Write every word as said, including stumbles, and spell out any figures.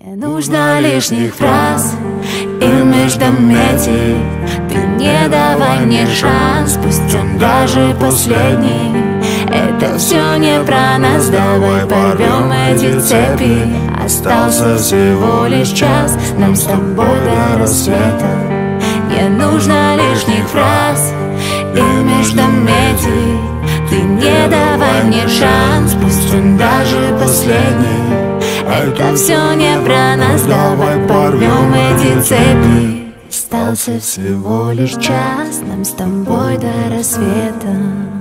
Не нужно лишних фраз и междометий. Ты не давай мне шанс, пусть он даже последний. Это все не про нас, давай порвем эти цепи. Остался всего лишь час, нам с тобой до рассвета. Не нужно лишних фраз и междометий. Ты не давай мне шанс, пусть он даже последний. Это все не про нас, давай порвем эти цепи. Остался всего лишь час, нам с тобой до рассвета.